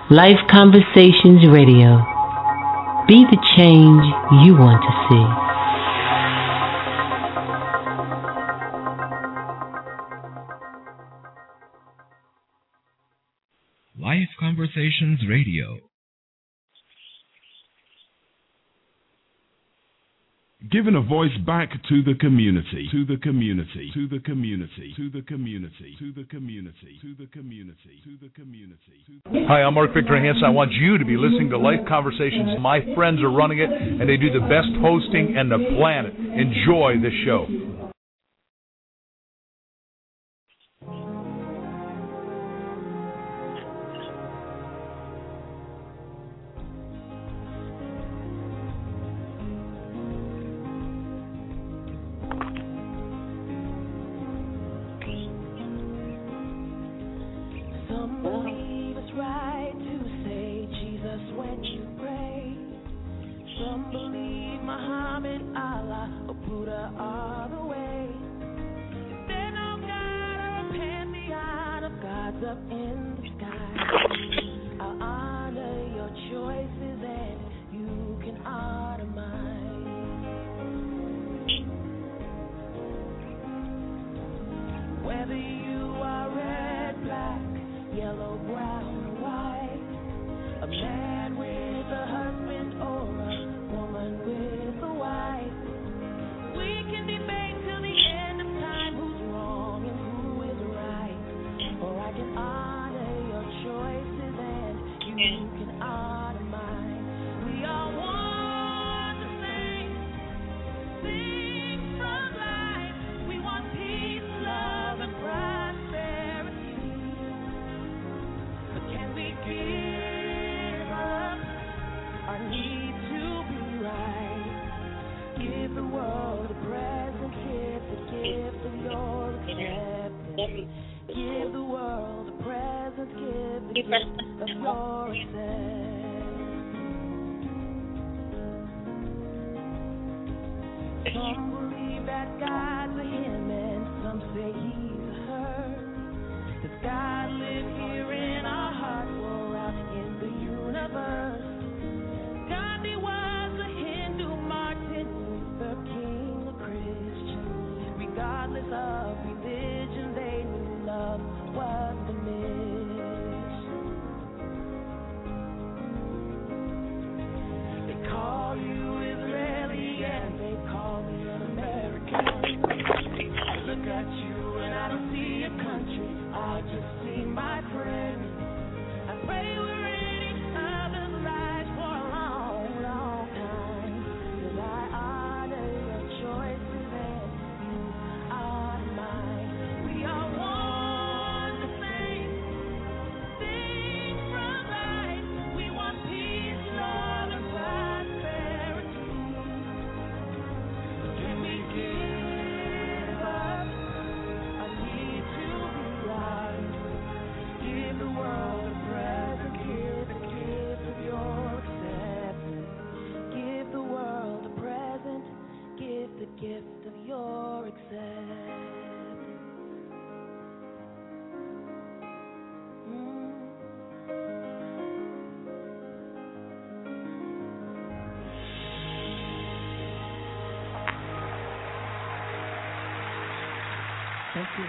Life Conversations Radio. Be the change you want to see. Life Conversations Radio. Giving a voice back to the community, to the community, to the community, to the community, to the community, to the community, to the community. Hi, I'm Mark Victor Hansen. I want you to be listening to Life Conversations. My friends are running it, and they do the best hosting on the planet. Enjoy the show. Thank you.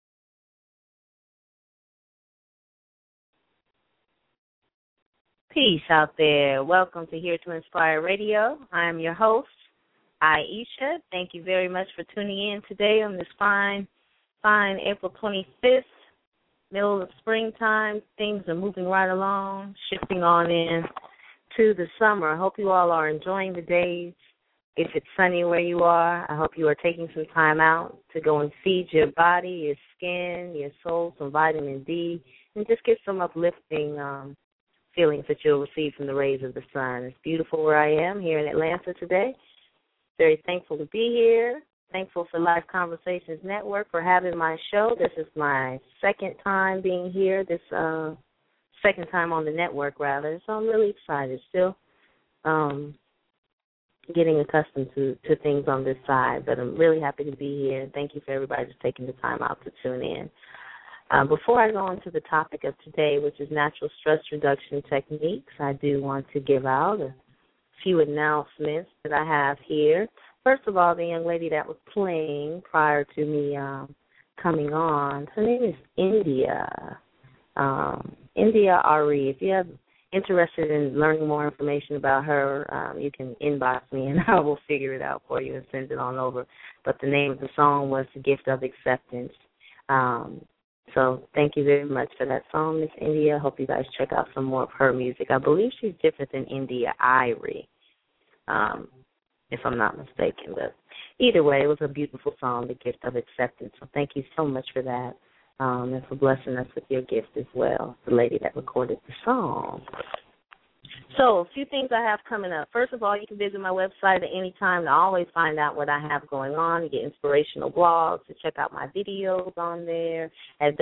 Peace out there. Welcome to Here to Inspire Radio. I'm your host, Aisha. Thank you very much for tuning in today on this fine April 25th, middle of springtime. Things are moving right along, shifting on in to the summer. I hope you all are enjoying the days. If it's sunny where you are, I hope you are taking some time out to go and feed your body, your skin, your soul some vitamin D, and just get some uplifting feelings that you'll receive from the rays of the sun. It's beautiful where I am here in Atlanta today. Very thankful to be here. Thankful for Life Conversations Network for having my show. This is my second time being here, second time on the network, rather. So I'm really excited. Still getting accustomed to things on this side, but I'm really happy to be here. Thank you for everybody just taking the time out to tune in. Before I go into the topic of today, which is natural stress reduction techniques, I do want to give out a few announcements that I have here. First of all, the young lady that was playing prior to me coming on, her name is India. India Ari. If you're interested in learning more information about her, you can inbox me and I will figure it out for you and send it on over. But the name of the song was The Gift of Acceptance. So thank you very much for that song, Miss India. I hope you guys check out some more of her music. I believe she's different than India Irie, if I'm not mistaken. But either way, it was a beautiful song, The Gift of Acceptance. So thank you so much for that, and for blessing us with your gift as well, the lady that recorded the song. So a few things I have coming up. First of all, you can visit my website at any time to always find out what I have going on, to get inspirational blogs, to check out my videos on there at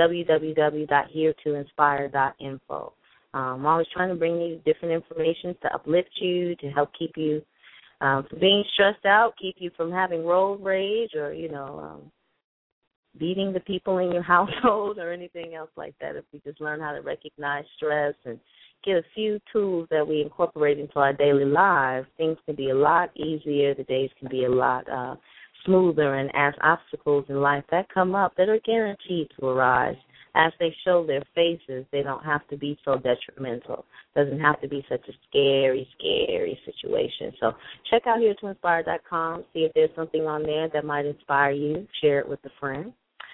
www.heretoinspire.info. I'm always trying to bring you different information to uplift you, to help keep you from being stressed out, keep you from having road rage or, beating the people in your household or anything else like that. If we just learn how to recognize stress and get a few tools that we incorporate into our daily lives, things can be a lot easier. The days can be a lot smoother. And as obstacles in life that come up that are guaranteed to arise, as they show their faces, they don't have to be so detrimental. It doesn't have to be such a scary, scary situation. So check out heretoinspire.com, see if there's something on there that might inspire you. Share it with a friend.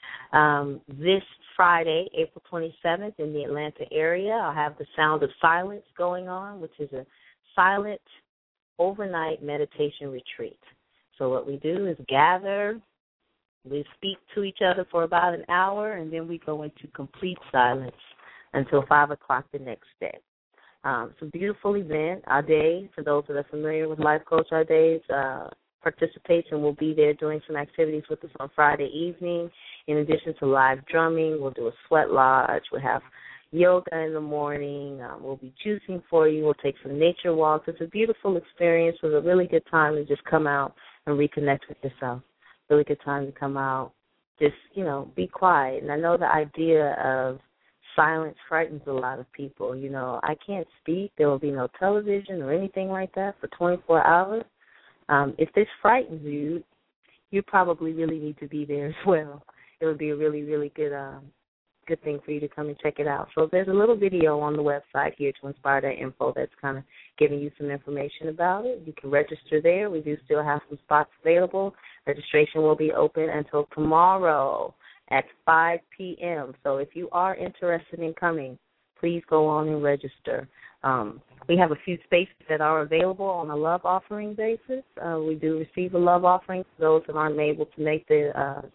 This Friday, April 27th, in the Atlanta area, I'll have the Sound of Silence going on, which is a silent overnight meditation retreat. So what we do is gather, we speak to each other for about an hour, and then we go into complete silence until 5 o'clock the next day. It's a beautiful event. Our day, for those that are familiar with Life Coach, our days participates and will be there doing some activities with us on Friday evening. In addition to live drumming, we'll do a sweat lodge. We'll have yoga in the morning. We'll be juicing for you. We'll take some nature walks. It's a beautiful experience. It was a really good time to just come out and reconnect with yourself. Really good time to come out, just, be quiet. And I know the idea of silence frightens a lot of people. I can't speak. There will be no television or anything like that for 24 hours. If this frightens you, you probably really need to be there as well. It would be a really, really good thing for you to come and check it out. So there's a little video on the website here to inspire.info that's kind of giving you some information about it. You can register there. We do still have some spots available. Registration will be open until tomorrow at 5 p.m. So if you are interested in coming, please go on and register. We have a few spaces that are available on a love offering basis. We do receive a love offering for those that aren't able to make the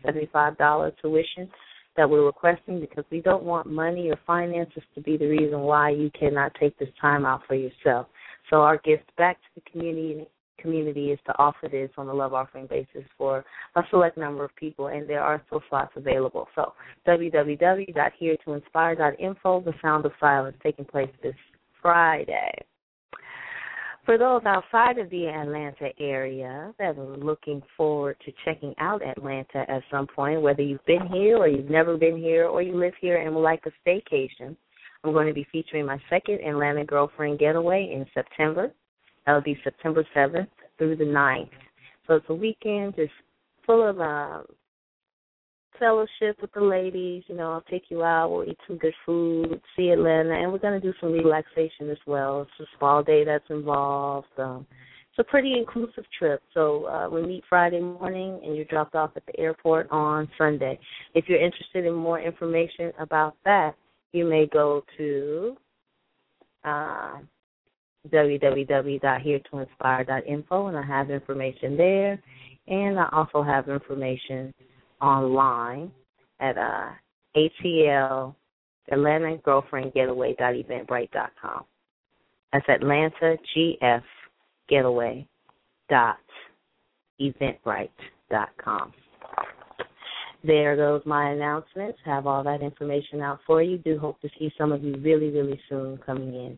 $75 tuition that we're requesting, because we don't want money or finances to be the reason why you cannot take this time out for yourself. So our gift back to the community is to offer this on a love offering basis for a select number of people, and there are still slots available. So www.heretoinspire.info, the Sound of Silence, taking place this Friday. For those outside of the Atlanta area that are looking forward to checking out Atlanta at some point, whether you've been here or you've never been here or you live here and would like a staycation, I'm going to be featuring my second Atlanta Girlfriend Getaway in September. That will be September 7th through the 9th. So it's a weekend just full of fellowship with the ladies. I'll take you out, we'll eat some good food, see Atlanta, and we're going to do some relaxation as well. It's a spa day that's involved. It's a pretty inclusive trip. So we meet Friday morning, and you're dropped off at the airport on Sunday. If you're interested in more information about that, you may go to www.heretoinspire.info, and I have information there. And I also have information online at ATL, Atlanta Girlfriend Getaway.eventbrite.com. That's Atlanta GF Getaway.eventbrite.com. There goes my announcements. Have all that information out for you. Do hope to see some of you really, really soon coming in.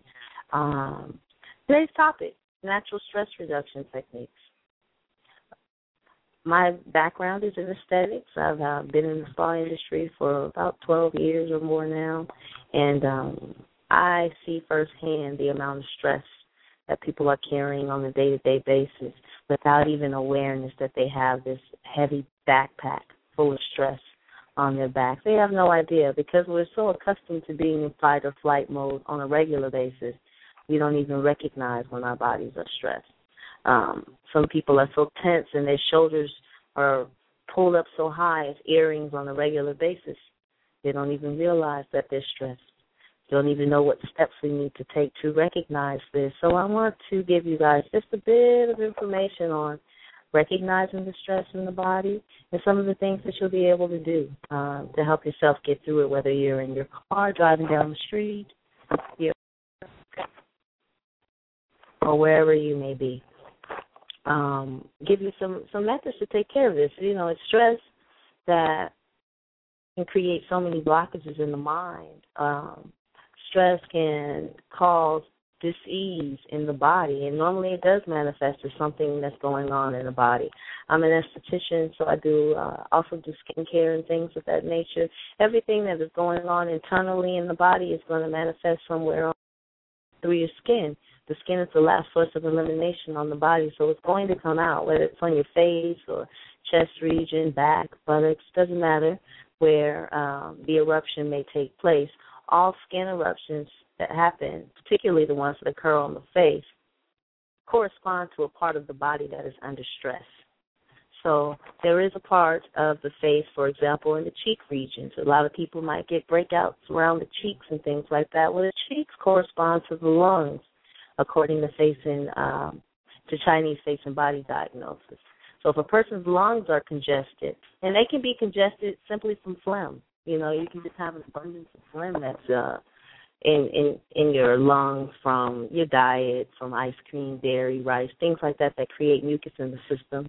Today's topic, natural stress reduction techniques. My background is in aesthetics. I've been in the spa industry for about 12 years or more now, and I see firsthand the amount of stress that people are carrying on a day-to-day basis without even awareness that they have this heavy backpack full of stress on their backs. They have no idea because we're so accustomed to being in fight or flight mode on a regular basis, we don't even recognize when our bodies are stressed. Some people are so tense and their shoulders are pulled up so high as earrings on a regular basis. They don't even realize that they're stressed. They don't even know what steps we need to take to recognize this. So I want to give you guys just a bit of information on recognizing the stress in the body and some of the things that you'll be able to do to help yourself get through it, whether you're in your car driving down the street or wherever you may be. Give you some methods to take care of this. You know, it's stress that can create so many blockages in the mind. Stress can cause dis-ease in the body, and normally it does manifest as something that's going on in the body. I'm an esthetician, so I do also do skincare and things of that nature. Everything that is going on internally in the body is going to manifest somewhere through your skin. The skin is the last source of elimination on the body, so it's going to come out, whether it's on your face or chest region, back, buttocks, doesn't matter where the eruption may take place. All skin eruptions that happen, particularly the ones that occur on the face, correspond to a part of the body that is under stress. So there is a part of the face, for example, in the cheek regions. A lot of people might get breakouts around the cheeks and things like that. Well, the cheeks correspond to the lungs, according to Chinese face and body diagnosis. So if a person's lungs are congested, and they can be congested simply from phlegm. You know, you can just have an abundance of phlegm that's in your lungs from your diet, from ice cream, dairy, rice, things like that create mucus in the system,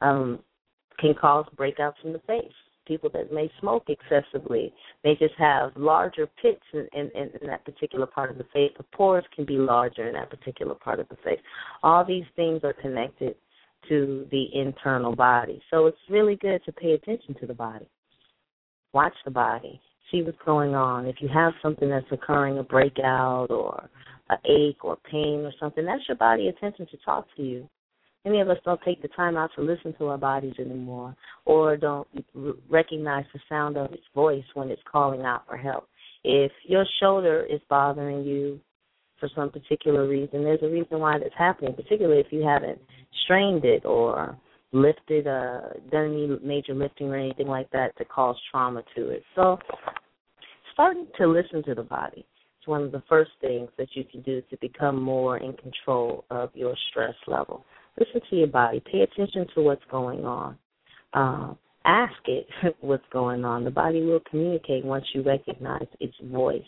can cause breakouts in the face. People that may smoke excessively may just have larger pits in that particular part of the face. The pores can be larger in that particular part of the face. All these things are connected to the internal body. So it's really good to pay attention to the body. Watch the body. See what's going on. If you have something that's occurring, a breakout or an ache or pain or something, that's your body attempting to talk to you. Many of us don't take the time out to listen to our bodies anymore, or don't recognize the sound of its voice when it's calling out for help. If your shoulder is bothering you for some particular reason, there's a reason why that's happening, particularly if you haven't strained it or lifted, done any major lifting or anything like that to cause trauma to it. So starting to listen to the body is one of the first things that you can do to become more in control of your stress level. Listen to your body. Pay attention to what's going on. Ask it what's going on. The body will communicate once you recognize its voice.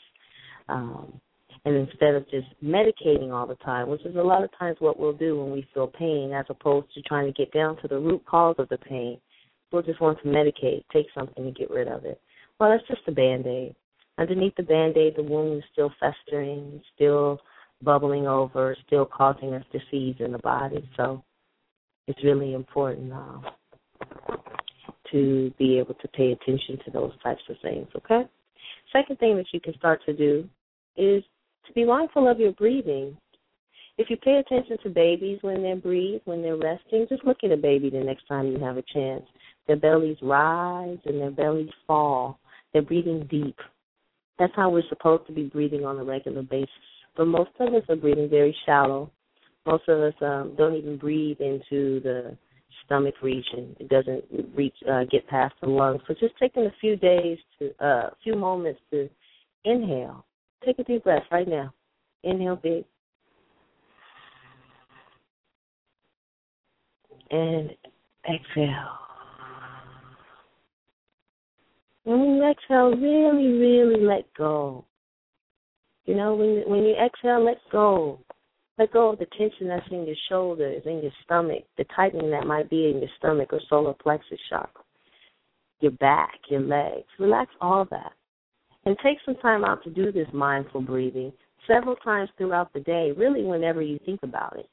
And instead of just medicating all the time, which is a lot of times what we'll do when we feel pain, as opposed to trying to get down to the root cause of the pain, we'll just want to medicate, take something to get rid of it. Well, that's just a Band-Aid. Underneath the Band-Aid, the wound is still festering, still bubbling over, still causing us disease in the body. So it's really important to be able to pay attention to those types of things, okay? Second thing that you can start to do is to be mindful of your breathing. If you pay attention to babies when they breathe, when they're resting, just look at a baby the next time you have a chance. Their bellies rise and their bellies fall. They're breathing deep. That's how we're supposed to be breathing on a regular basis. But most of us are breathing very shallow. Most of us don't even breathe into the stomach region. It doesn't get past the lungs. So just taking a few moments to inhale. Take a deep breath right now. Inhale big. And exhale. And when you exhale, really, really let go. You know, when you exhale, let go. Let go of the tension that's in your shoulders, in your stomach, the tightening that might be in your stomach or solar plexus chakra, your back, your legs. Relax all that. And take some time out to do this mindful breathing several times throughout the day, really whenever you think about it.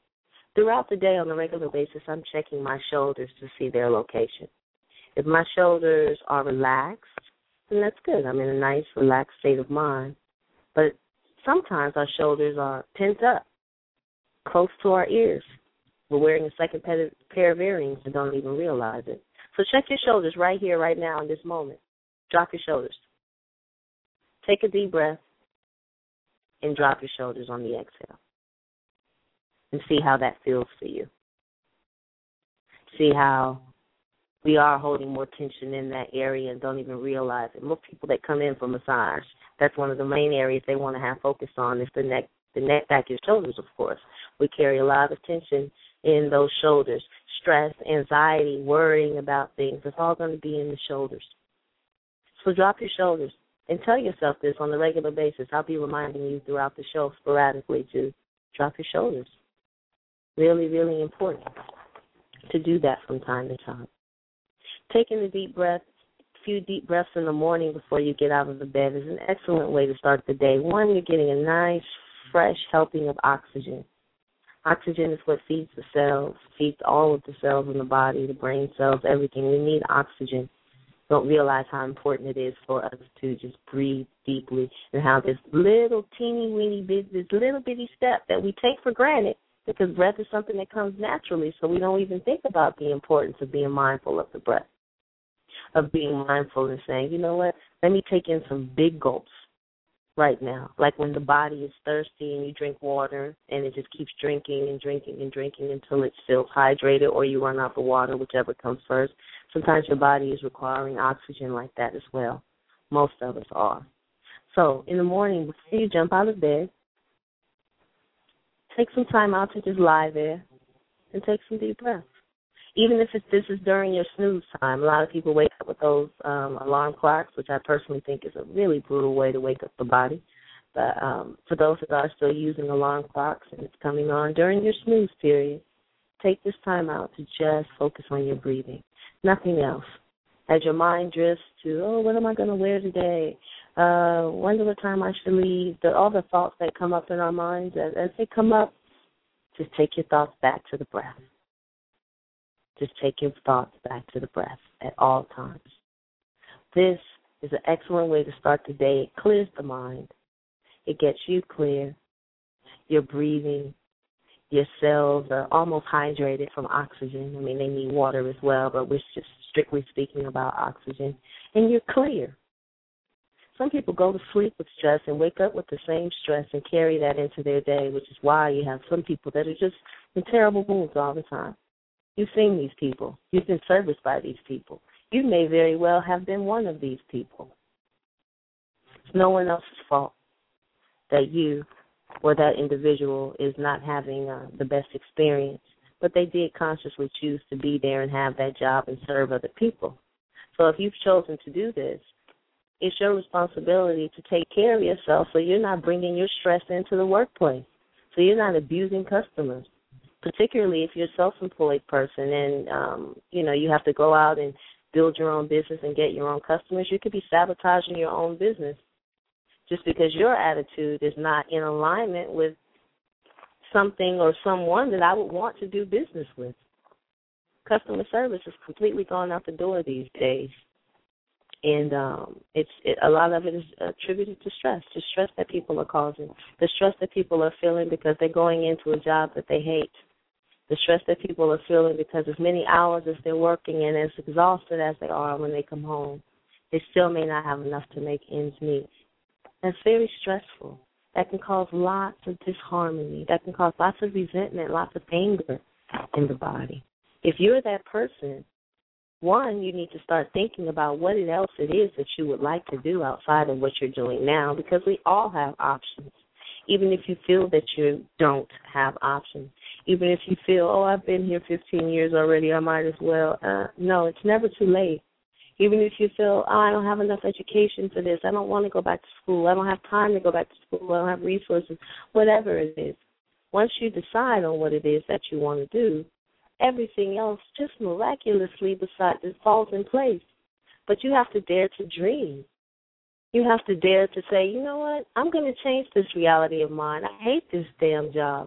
Throughout the day on a regular basis, I'm checking my shoulders to see their location. If my shoulders are relaxed, then that's good. I'm in a nice, relaxed state of mind. But sometimes our shoulders are pent up, close to our ears. We're wearing a second pair of earrings and don't even realize it. So check your shoulders right here, right now, in this moment. Drop your shoulders. Take a deep breath and drop your shoulders on the exhale. And see how that feels for you. See how we are holding more tension in that area and don't even realize it. Most people that come in for massage, that's one of the main areas they want to have focus on is the neck, back, your shoulders, of course. We carry a lot of tension in those shoulders. Stress, anxiety, worrying about things, it's all going to be in the shoulders. So drop your shoulders and tell yourself this on a regular basis. I'll be reminding you throughout the show sporadically to drop your shoulders. Really, really important to do that from time to time. Taking a few deep breaths in the morning before you get out of the bed is an excellent way to start the day. One, you're getting a nice, fresh helping of oxygen. Oxygen is what feeds the cells, feeds all of the cells in the body, the brain cells, everything. We need oxygen. Don't realize how important it is for us to just breathe deeply and how this little this little bitty step that we take for granted, because breath is something that comes naturally, so we don't even think about the importance of being mindful of the breath, of being mindful and saying, you know what, let me take in some big gulps right now. Like when the body is thirsty and you drink water and it just keeps drinking and drinking and drinking until it feels hydrated or you run out the water, whichever comes first. Sometimes your body is requiring oxygen like that as well. Most of us are. So in the morning, before you jump out of bed, take some time out to just lie there and take some deep breaths. Even if this is during your snooze time. A lot of people wake up with those alarm clocks, which I personally think is a really brutal way to wake up the body. But for those that are still using alarm clocks and it's coming on during your snooze period, take this time out to just focus on your breathing, nothing else. As your mind drifts to, what am I going to wear today? Wonder what time I should leave? All the thoughts that come up in our minds, as they come up, just take your thoughts back to the breath. Just take your thoughts back to the breath at all times. This is an excellent way to start the day. It clears the mind. It gets you clear. You're breathing. Your cells are almost hydrated from oxygen. I mean, they need water as well, but we're just strictly speaking about oxygen. And you're clear. Some people go to sleep with stress and wake up with the same stress and carry that into their day, which is why you have some people that are just in terrible moods all the time. You've seen these people. You've been serviced by these people. You may very well have been one of these people. It's no one else's fault that you or that individual is not having the best experience, but they did consciously choose to be there and have that job and serve other people. So if you've chosen to do this, it's your responsibility to take care of yourself so you're not bringing your stress into the workplace, so you're not abusing customers, particularly if you're a self-employed person and, you have to go out and build your own business and get your own customers. You could be sabotaging your own business just because your attitude is not in alignment with something or someone that I would want to do business with. Customer service has completely gone out the door these days. And a lot of it is attributed to stress that people are causing, the stress that people are feeling because they're going into a job that they hate, the stress that people are feeling because as many hours as they're working and as exhausted as they are when they come home, they still may not have enough to make ends meet. That's very stressful. That can cause lots of disharmony. That can cause lots of resentment, lots of anger in the body. If you're that person, one, you need to start thinking about what else it is that you would like to do outside of what you're doing now, because we all have options. Even if you feel that you don't have options, even if you feel, I've been here 15 years already, I might as well. No, it's never too late. Even if you feel, I don't have enough education for this, I don't want to go back to school, I don't have time to go back to school, I don't have resources, whatever it is. Once you decide on what it is that you want to do, everything else just miraculously falls in place. But you have to dare to dream. You have to dare to say, you know what, I'm going to change this reality of mine. I hate this damn job.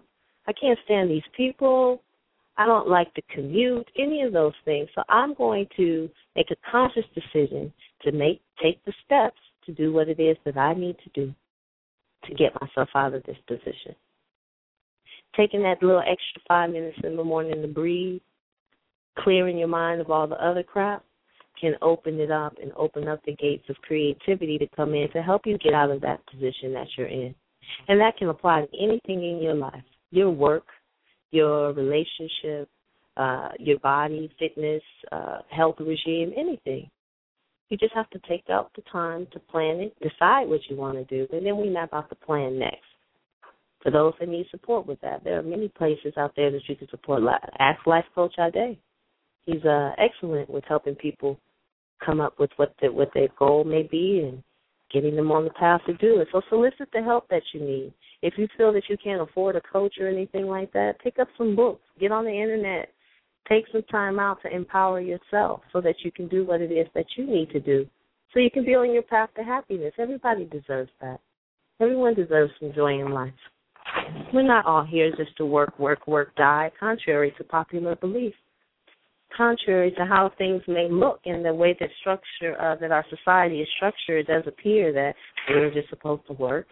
I can't stand these people. I don't like the commute, any of those things. So I'm going to make a conscious decision to take the steps to do what it is that I need to do to get myself out of this position. Taking that little extra 5 minutes in the morning to breathe, clearing your mind of all the other crap, can open it up and open up the gates of creativity to come in to help you get out of that position that you're in. And that can apply to anything in your life, your work, your relationship, your body, fitness, health regime, anything. You just have to take out the time to plan it, decide what you want to do, and then we map out the plan next. For those that need support with that, there are many places out there that you can support. Ask Life Coach Ade. He's excellent with helping people come up with what their goal may be and getting them on the path to do it. So solicit the help that you need. If you feel that you can't afford a coach or anything like that, pick up some books. Get on the Internet. Take some time out to empower yourself so that you can do what it is that you need to do so you can be on your path to happiness. Everybody deserves that. Everyone deserves some joy in life. We're not all here just to work, die, contrary to popular belief. Contrary to how things may look and the way that that our society is structured, it does appear that we're just supposed to work,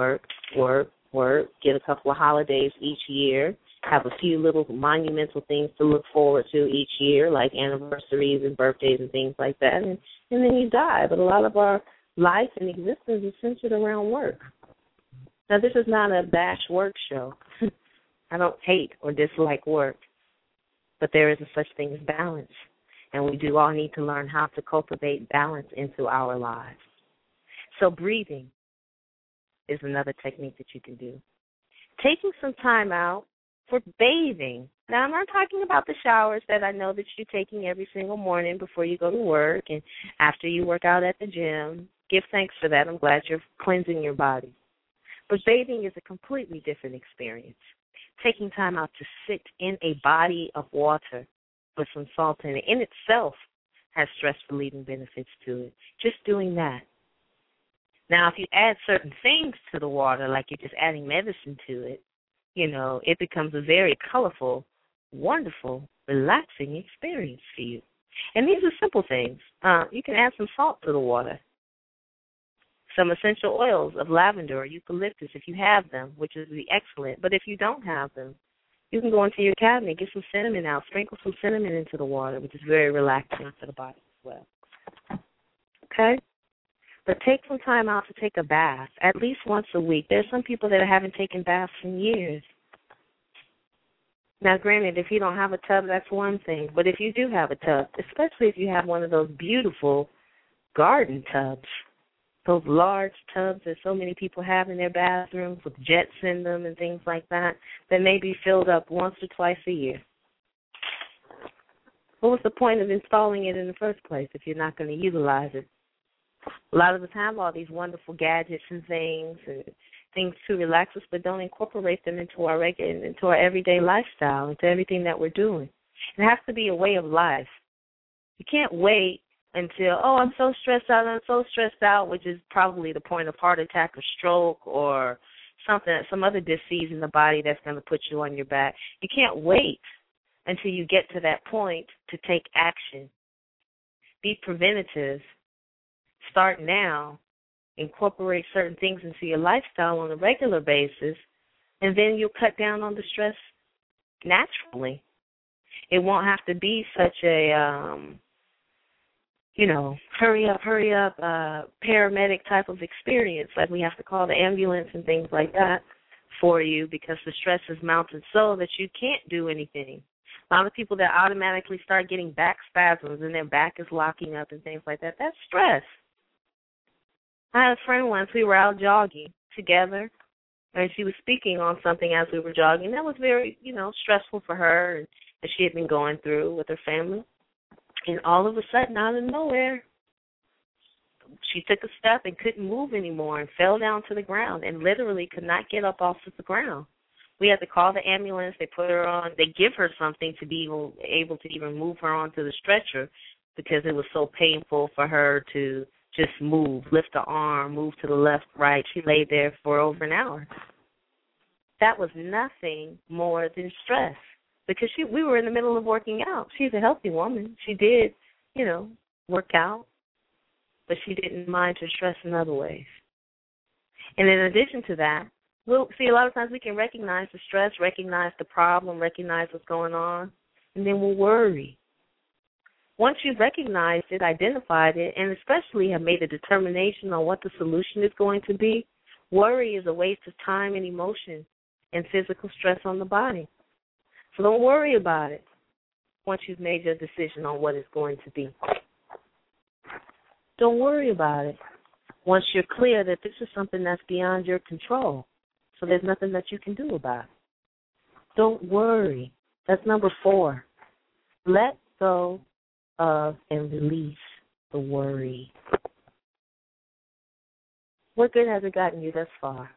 get a couple of holidays each year, have a few little monumental things to look forward to each year, like anniversaries and birthdays and things like that, and then you die. But a lot of our life and existence is centered around work. Now, this is not a bash work show. I don't hate or dislike work, but there is a such thing as balance, and we do all need to learn how to cultivate balance into our lives. So breathing is another technique that you can do. Taking some time out for bathing. Now, I'm not talking about the showers that I know that you're taking every single morning before you go to work and after you work out at the gym. Give thanks for that. I'm glad you're cleansing your body. But bathing is a completely different experience. Taking time out to sit in a body of water with some salt in it in itself has stress-relieving benefits to it. Just doing that. Now, if you add certain things to the water, like you're just adding medicine to it, it becomes a very colorful, wonderful, relaxing experience for you. And these are simple things. You can add some salt to the water, some essential oils of lavender or eucalyptus if you have them, which is excellent. But if you don't have them, you can go into your cabinet, get some cinnamon out, sprinkle some cinnamon into the water, which is very relaxing for the body as well. Okay? But take some time out to take a bath, at least once a week. There's some people that haven't taken baths in years. Now, granted, if you don't have a tub, that's one thing. But if you do have a tub, especially if you have one of those beautiful garden tubs, those large tubs that so many people have in their bathrooms with jets in them and things like that may be filled up once or twice a year. What was the point of installing it in the first place if you're not going to utilize it? A lot of us have all these wonderful gadgets and things to relax us, but don't incorporate them into our everyday lifestyle, into everything that we're doing. It has to be a way of life. You can't wait until, I'm so stressed out, which is probably the point of heart attack or stroke or some other disease in the body that's going to put you on your back. You can't wait until you get to that point to take action. Be preventative. Start now. Incorporate certain things into your lifestyle on a regular basis, and then you'll cut down on the stress naturally. It won't have to be such a, hurry up, paramedic type of experience, like we have to call the ambulance and things like that for you because the stress has mounted so that you can't do anything. A lot of people that automatically start getting back spasms and their back is locking up and things like that, that's stress. I had a friend once, we were out jogging together, and she was speaking on something as we were jogging. That was very, stressful for her and that she had been going through with her family. And all of a sudden, out of nowhere, she took a step and couldn't move anymore and fell down to the ground and literally could not get up off of the ground. We had to call the ambulance. They put her on. They give her something to be able to even move her onto the stretcher because it was so painful for her to just move, lift the arm, move to the left, right. She lay there for over an hour. that was nothing more than stress because we were in the middle of working out. She's a healthy woman. She did, work out, but she didn't mind her stress in other ways. And in addition to that, we'll see a lot of times we can recognize the stress, recognize the problem, recognize what's going on, and then we'll worry. Once you've recognized it, identified it, and especially have made a determination on what the solution is going to be, worry is a waste of time and emotion and physical stress on the body. So don't worry about it once you've made your decision on what it's going to be. Don't worry about it once you're clear that this is something that's beyond your control, so there's nothing that you can do about it. Don't worry. That's number 4. Let go of and release the worry. What good has it gotten you thus far?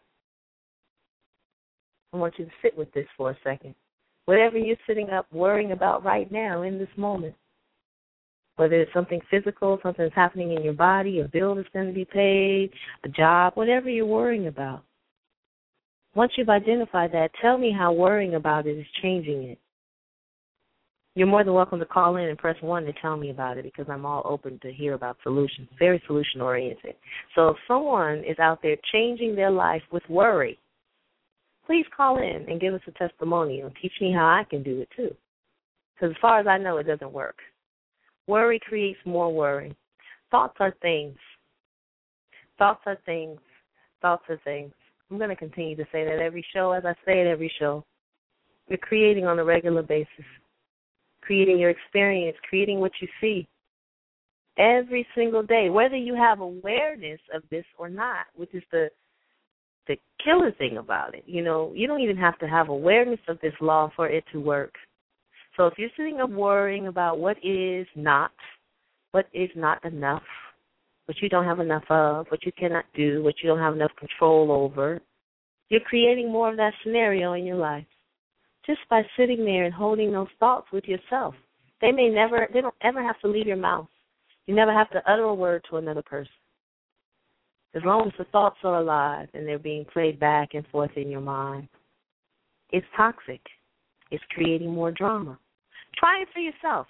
I want you to sit with this for a second. Whatever you're sitting up worrying about right now in this moment, whether it's something physical, something that's happening in your body, a bill that's going to be paid, a job, whatever you're worrying about. Once you've identified that, tell me how worrying about it is changing it. You're more than welcome to call in and press 1 to tell me about it because I'm all open to hear about solutions, very solution-oriented. So if someone is out there changing their life with worry, please call in and give us a testimonial and teach me how I can do it too. Because as far as I know, it doesn't work. Worry creates more worry. Thoughts are things. Thoughts are things. Thoughts are things. I'm going to continue to say that every show, as I say it every show. You're creating on a regular basis, creating your experience, creating what you see every single day, whether you have awareness of this or not, which is the killer thing about it. You don't even have to have awareness of this law for it to work. So if you're sitting up worrying about what is not enough, what you don't have enough of, what you cannot do, what you don't have enough control over, you're creating more of that scenario in your life just by sitting there and holding those thoughts with yourself. They don't ever have to leave your mouth. You never have to utter a word to another person. As long as the thoughts are alive and they're being played back and forth in your mind, it's toxic. It's creating more drama. Try it for yourself.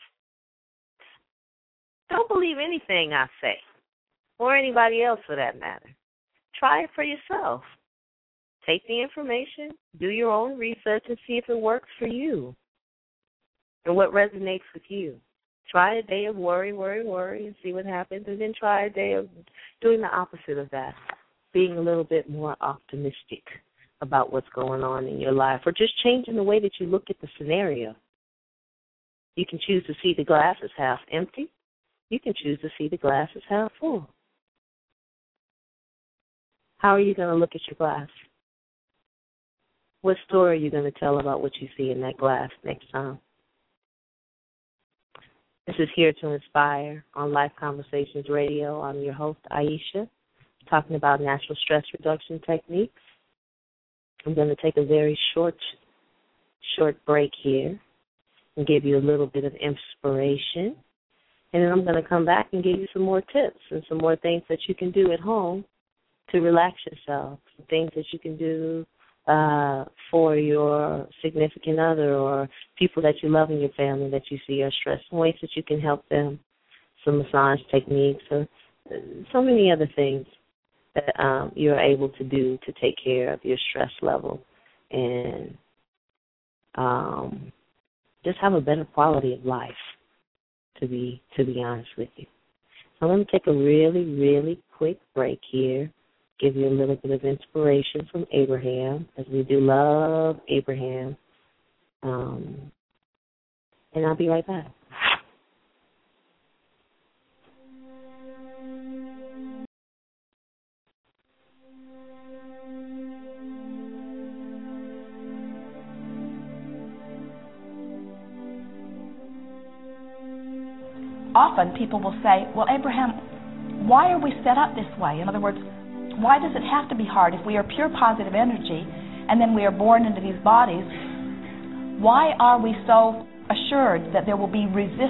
Don't believe anything I say, or anybody else for that matter. Try it for yourself. Take the information, do your own research, and see if it works for you and what resonates with you. Try a day of worry, and see what happens, and then try a day of doing the opposite of that, being a little bit more optimistic about what's going on in your life, or just changing the way that you look at the scenario. You can choose to see the glass as half empty. You can choose to see the glass as half full. How are you going to look at your glass? What story are you going to tell about what you see in that glass next time? This is Here to Inspire on Life Conversations Radio. I'm your host, Aisha, talking about natural stress reduction techniques. I'm going to take a very short break here and give you a little bit of inspiration. And then I'm going to come back and give you some more tips and some more things that you can do at home to relax yourself, some things that you can do for your significant other or people that you love in your family that you see are stressed, ways that you can help them, some massage techniques, or so many other things that you're able to do to take care of your stress level and just have a better quality of life, to be honest with you. So I'm going to take a really, really quick break here, give you a little bit of inspiration from Abraham, as we do love Abraham. And I'll be right back. Often people will say, well, Abraham, why are we set up this way? In other words, why does it have to be hard? If we are pure positive energy and then we are born into these bodies, why are we so assured that there will be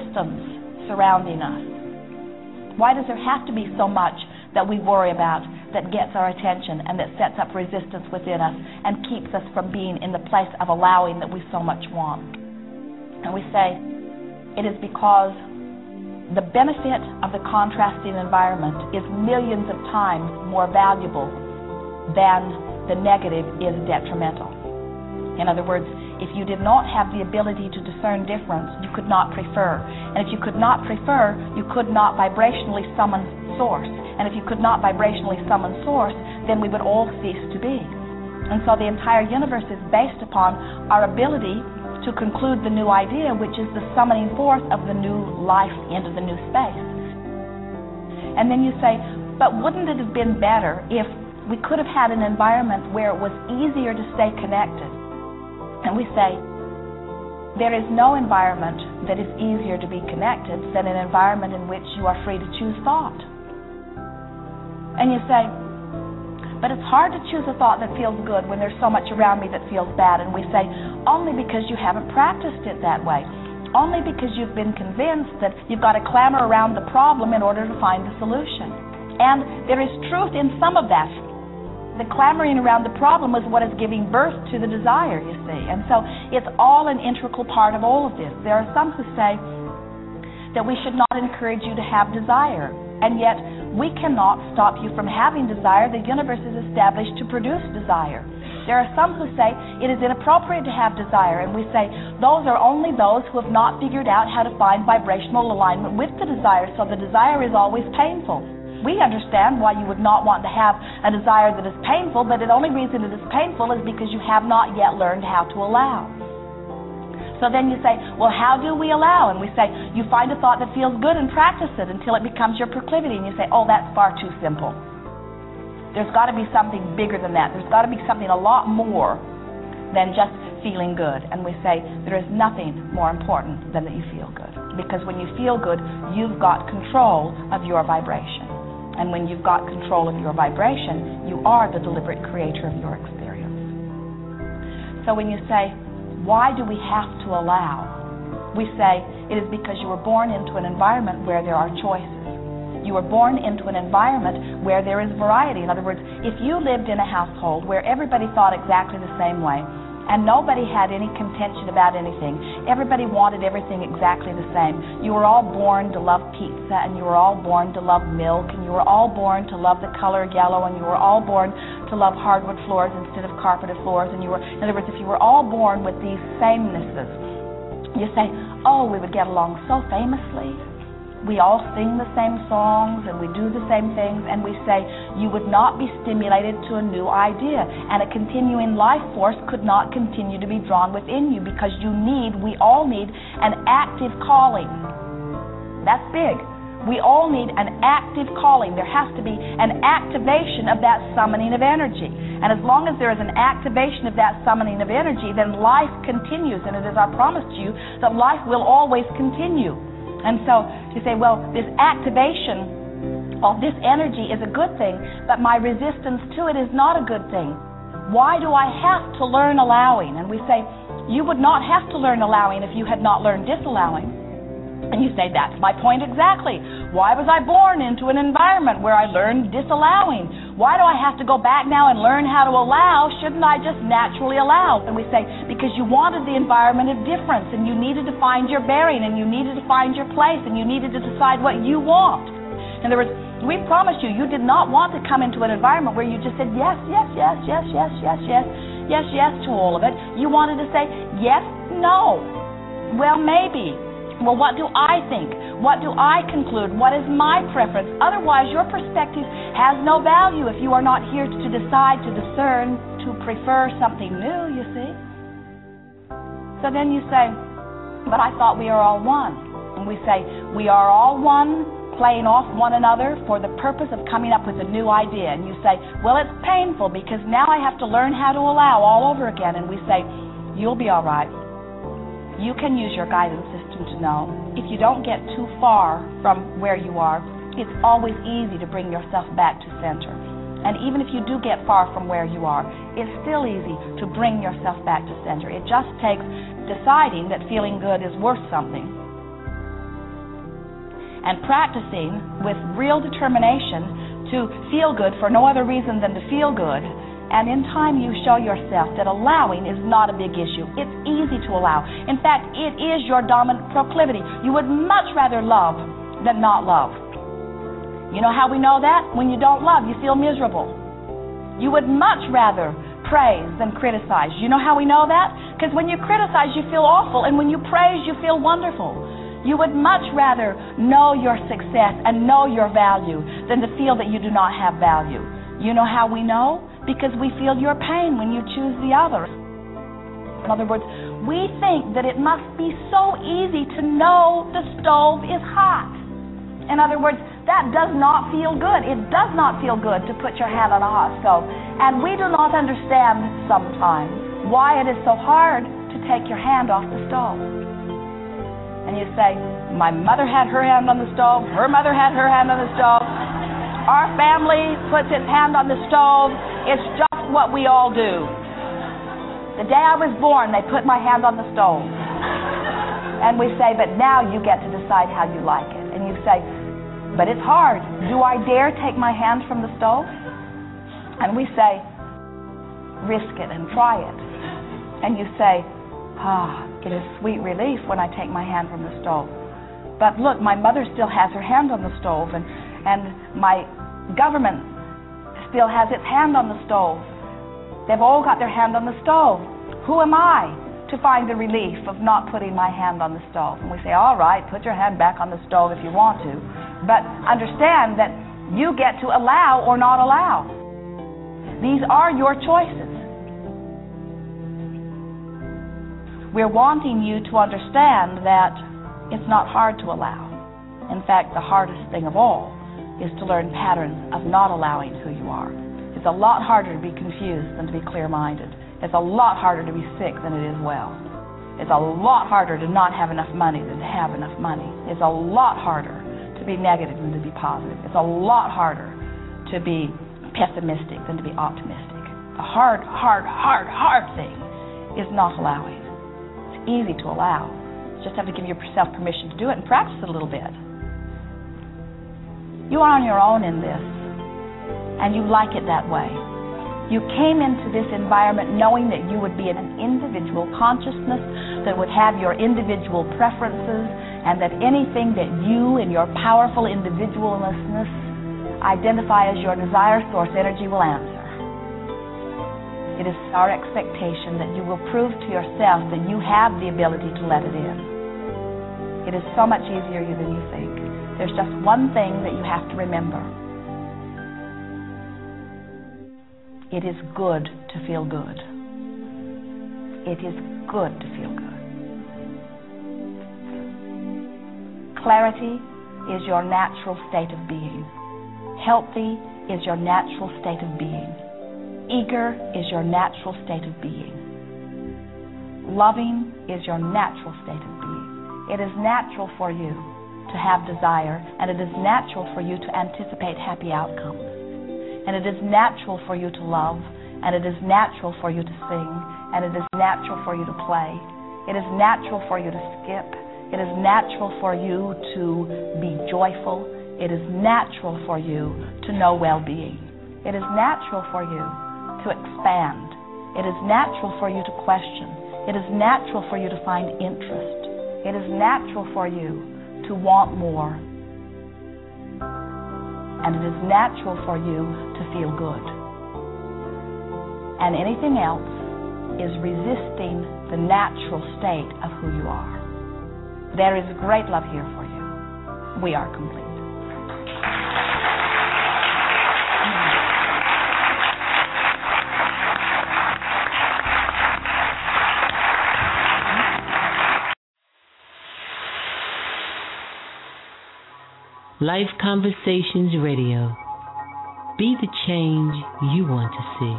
resistance surrounding us? Why does there have to be so much that we worry about, that gets our attention and that sets up resistance within us and keeps us from being in the place of allowing that we so much want. And we say it is because the benefit of the contrasting environment is millions of times more valuable than the negative is detrimental. In other words, if you did not have the ability to discern difference, you could not prefer. And if you could not prefer, you could not vibrationally summon source. And if you could not vibrationally summon source, then we would all cease to be. And so the entire universe is based upon our ability to conclude the new idea, which is the summoning forth of the new life into the new space. And then you say, but wouldn't it have been better if we could have had an environment where it was easier to stay connected? And we say, there is no environment that is easier to be connected than an environment in which you are free to choose thought. And you say, but it's hard to choose a thought that feels good when there's so much around me that feels bad. And we say, only because you haven't practiced it that way. Only because you've been convinced that you've got to clamor around the problem in order to find the solution. And there is truth in some of that. The clamoring around the problem is what is giving birth to the desire, you see. And so it's all an integral part of all of this. There are some who say that we should not encourage you to have desire. And yet we cannot stop you from having desire. The universe is established to produce desire. There are some who say it is inappropriate to have desire. And we say those are only those who have not figured out how to find vibrational alignment with the desire. So the desire is always painful. We understand why you would not want to have a desire that is painful, but the only reason it is painful is because you have not yet learned how to allow. So then you say, well, how do we allow? And we say, you find a thought that feels good and practice it until it becomes your proclivity. And you say, oh, that's far too simple. There's got to be something bigger than that. There's got to be something a lot more than just feeling good. And we say, there is nothing more important than that you feel good. Because when you feel good, you've got control of your vibration. And when you've got control of your vibration, you are the deliberate creator of your experience. So when you say, why do we have to allow? We say, it is because you were born into an environment where there are choices. You were born into an environment where there is variety. In other words, if you lived in a household where everybody thought exactly the same way, and nobody had any contention about anything. Everybody wanted everything exactly the same. You were all born to love pizza, and you were all born to love milk, and you were all born to love the color yellow, and you were all born to love hardwood floors instead of carpeted floors. And you were, in other words, if you were all born with these samenesses, you say, oh, we would get along so famously. We all sing the same songs and we do the same things, and we say you would not be stimulated to a new idea, and a continuing life force could not continue to be drawn within you because we all need an active calling. That's big. We all need an active calling. There has to be an activation of that summoning of energy. And as long as there is an activation of that summoning of energy, then life continues, and it is our promise to you that life will always continue. And so you say, well, this activation of this energy is a good thing, but my resistance to it is not a good thing. Why do I have to learn allowing? And we say, you would not have to learn allowing if you had not learned disallowing. And you say, that's my point exactly. Why was I born into an environment where I learned disallowing? Why do I have to go back now and learn how to allow? Shouldn't I just naturally allow? And we say, because you wanted the environment of difference, and you needed to find your bearing, and you needed to find your place, and you needed to decide what you want. In other words, we promise you, you did not want to come into an environment where you just said yes, yes, yes, yes, yes, yes, yes, yes, yes to all of it. You wanted to say yes, no. Well, maybe. Well, what do I think? What do I conclude? What is my preference? Otherwise, your perspective has no value if you are not here to decide, to discern, to prefer something new, you see. So then you say, but I thought we are all one. And we say, we are all one, playing off one another for the purpose of coming up with a new idea. And you say, well, it's painful because now I have to learn how to allow all over again. And we say, you'll be all right. You can use your guidance system to know. If you don't get too far from where you are, it's always easy to bring yourself back to center. And even if you do get far from where you are, it's still easy to bring yourself back to center. It just takes deciding that feeling good is worth something, and practicing with real determination to to feel good for no other reason than to feel good. And in time you show yourself that allowing is not a big issue. It's easy to allow. In fact, it is your dominant proclivity. You would much rather love than not love. You know how we know that? When you don't love, you feel miserable. You would much rather praise than criticize. You know how we know that? Because when you criticize, you feel awful, and when you praise, you feel wonderful. You would much rather know your success and know your value than to feel that you do not have value. You know how we know? Because we feel your pain when you choose the other. In other words, we think that it must be so easy to know the stove is hot. In other words, that does not feel good. It does not feel good to put your hand on a hot stove. And we do not understand sometimes why it is so hard to take your hand off the stove. And you say, my mother had her hand on the stove, her mother had her hand on the stove. Our family puts its hand on the stove. It's just what we all do. The day I was born, they put my hand on the stove. And we say, but now you get to decide how you like it. And you say, but it's hard. Do I dare take my hand from the stove? And we say, risk it and try it. And you say, it is sweet relief when I take my hand from the stove. But look, my mother still has her hand on the stove, and my government still has its hand on the stove. They've all got their hand on the stove. Who am I to find the relief of not putting my hand on the stove? And we say, all right, put your hand back on the stove if you want to. But understand that you get to allow or not allow. These are your choices. We're wanting you to understand that it's not hard to allow. In fact, the hardest thing of all is to learn patterns of not allowing who you are. It's a lot harder to be confused than to be clear-minded. It's a lot harder to be sick than it is well. It's a lot harder to not have enough money than to have enough money. It's a lot harder to be negative than to be positive. It's a lot harder to be pessimistic than to be optimistic. The hard thing is not allowing. It's easy to allow. You just have to give yourself permission to do it and practice it a little bit. You are on your own in this, and you like it that way. You came into this environment knowing that you would be in an individual consciousness that would have your individual preferences, and that anything that you in your powerful individualness identify as your desire source energy will answer. It is our expectation that you will prove to yourself that you have the ability to let it in. It is so much easier than you think. There's just one thing that you have to remember. It is good to feel good. It is good to feel good. Clarity is your natural state of being. Healthy is your natural state of being. Eager is your natural state of being. Loving is your natural state of being. It is natural for you to have desire, and it is natural for you to anticipate happy outcomes. And it is natural for you to love, and it is natural for you to sing, and it is natural for you to play. It is natural for you to skip. It is natural for you to be joyful. It is natural for you to know well-being. It is natural for you to expand. It is natural for you to question. It is natural for you to find interest. It is natural for you to want more. And it is natural for you to feel good. And anything else is resisting the natural state of who you are. There is great love here for you. We are complete. Life Conversations Radio. Be the change you want to see.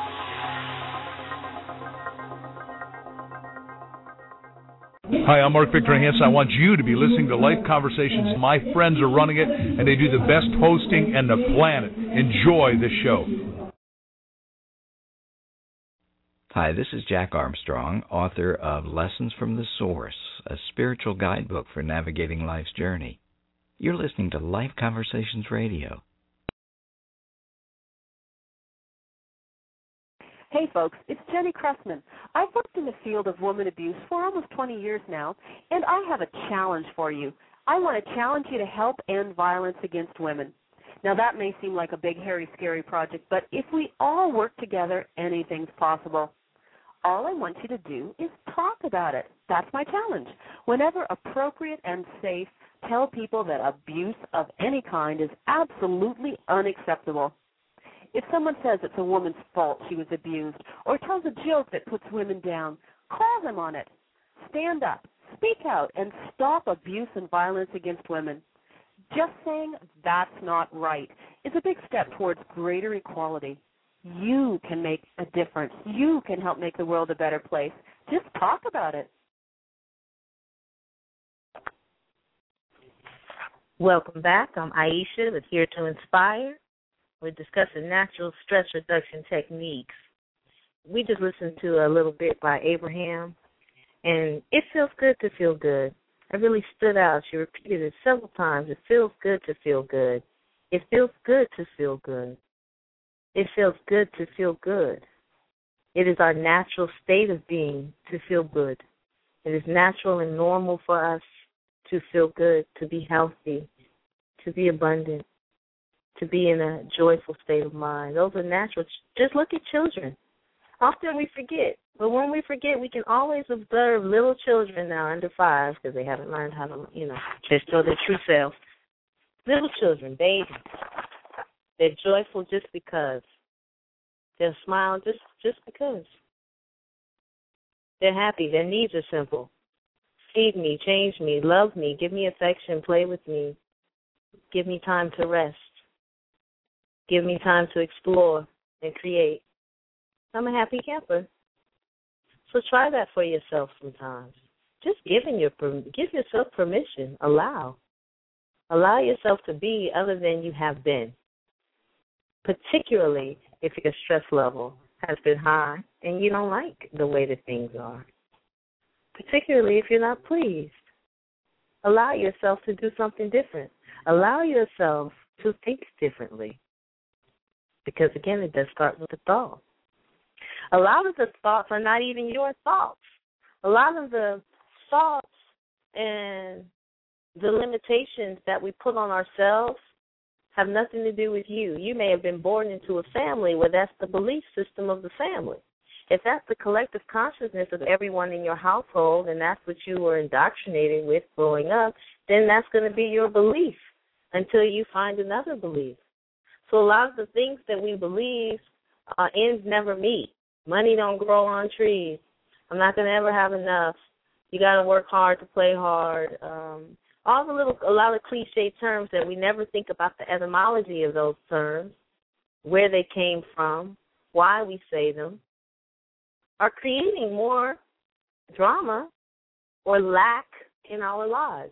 Hi, I'm Mark Victor Hansen. I want you to be listening to Life Conversations. My friends are running it, and they do the best hosting on the planet. Enjoy the show. Hi, this is Jack Armstrong, author of Lessons from the Source, a spiritual guidebook for navigating life's journey. You're listening to Life Conversations Radio. Hey, folks, it's Jenny Cressman. I've worked in the field of woman abuse for almost 20 years now, and I have a challenge for you. I want to challenge you to help end violence against women. Now, that may seem like a big, hairy, scary project, but if we all work together, anything's possible. All I want you to do is talk about it. That's my challenge. Whenever appropriate and safe, tell people that abuse of any kind is absolutely unacceptable. If someone says it's a woman's fault she was abused or tells a joke that puts women down, call them on it. Stand up, speak out, and stop abuse and violence against women. Just saying that's not right is a big step towards greater equality. You can make a difference. You can help make the world a better place. Just talk about it. Welcome back. I'm Aisha with Here to Inspire. We're discussing natural stress reduction techniques. We just listened to a little bit by Abraham, and it feels good to feel good. It really stood out. She repeated it several times. It feels good to feel good. It feels good to feel good. It feels good to feel good. It is our natural state of being to feel good. It is natural and normal for us to feel good, to be healthy, to be abundant, to be in a joyful state of mind. Those are natural. Just look at children. Often we forget, but when we forget, we can always observe little children now under 5 because they haven't learned how to, just show their true self. Little children, babies, they're joyful just because. They'll smile just because. They're happy. Their needs are simple. Feed me, change me, love me, give me affection, play with me, give me time to rest, give me time to explore and create. I'm a happy camper. So try that for yourself sometimes. Just give yourself permission. Allow yourself to be other than you have been, particularly if your stress level has been high and you don't like the way that things are, particularly if you're not pleased. Allow yourself to do something different. Allow yourself to think differently, because, again, it does start with the thought. A lot of the thoughts are not even your thoughts. A lot of the thoughts and the limitations that we put on ourselves have nothing to do with you. You may have been born into a family where that's the belief system of the family. If that's the collective consciousness of everyone in your household and that's what you were indoctrinated with growing up, then that's going to be your belief until you find another belief. So a lot of the things that we believe, ends never meet. Money don't grow on trees. I'm not going to ever have enough. You got to work hard to play hard. A lot of cliche terms that we never think about the etymology of those terms, where they came from, why we say them, are creating more drama or lack in our lives.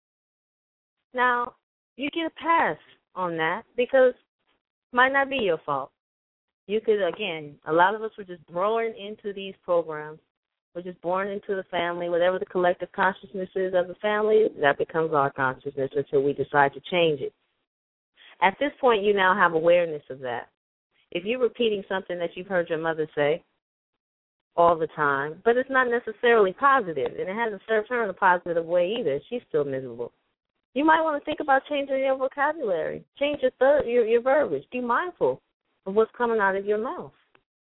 Now, you get a pass on that because it might not be your fault. You could, again, a lot of us were just born into these programs. We're just born into the family. Whatever the collective consciousness is of the family, that becomes our consciousness until we decide to change it. At this point, you now have awareness of that. If you're repeating something that you've heard your mother say all the time, but it's not necessarily positive, and it hasn't served her in a positive way either, she's still miserable. You might want to think about changing your vocabulary, change your verbiage. Be mindful of what's coming out of your mouth.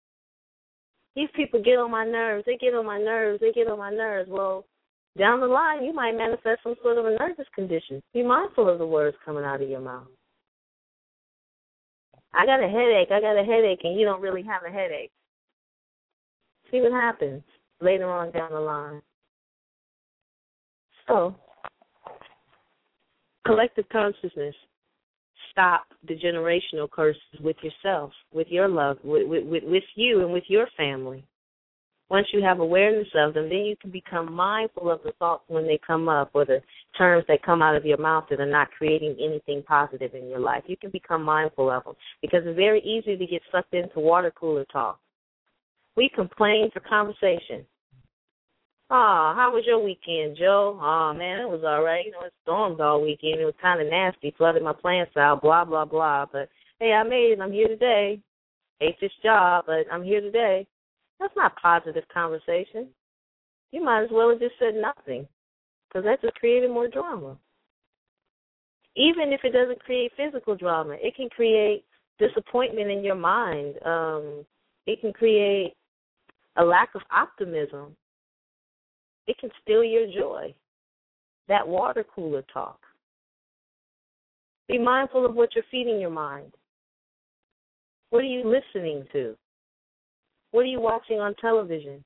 These people get on my nerves. They get on my nerves. They get on my nerves. Well, down the line, you might manifest some sort of a nervous condition. Be mindful of the words coming out of your mouth. I got a headache, and you don't really have a headache. See what happens later on down the line. So, collective consciousness. Stop the generational curses with yourself, with your love, with you and with your family. Once you have awareness of them, then you can become mindful of the thoughts when they come up or the terms that come out of your mouth that are not creating anything positive in your life. You can become mindful of them because it's very easy to get sucked into water cooler talk. We complain for conversation. Oh, how was your weekend, Joe? Oh, man, it was all right. You know, it stormed all weekend. It was kind of nasty, flooded my plants out, blah, blah, blah. But, hey, I made it. I'm here today. hate this job, but I'm here today. That's not positive conversation. You might as well have just said nothing, because that just created more drama. Even if it doesn't create physical drama, it can create disappointment in your mind. It can create a lack of optimism. It can steal your joy. That water cooler talk. Be mindful of what you're feeding your mind. What are you listening to? What are you watching on television?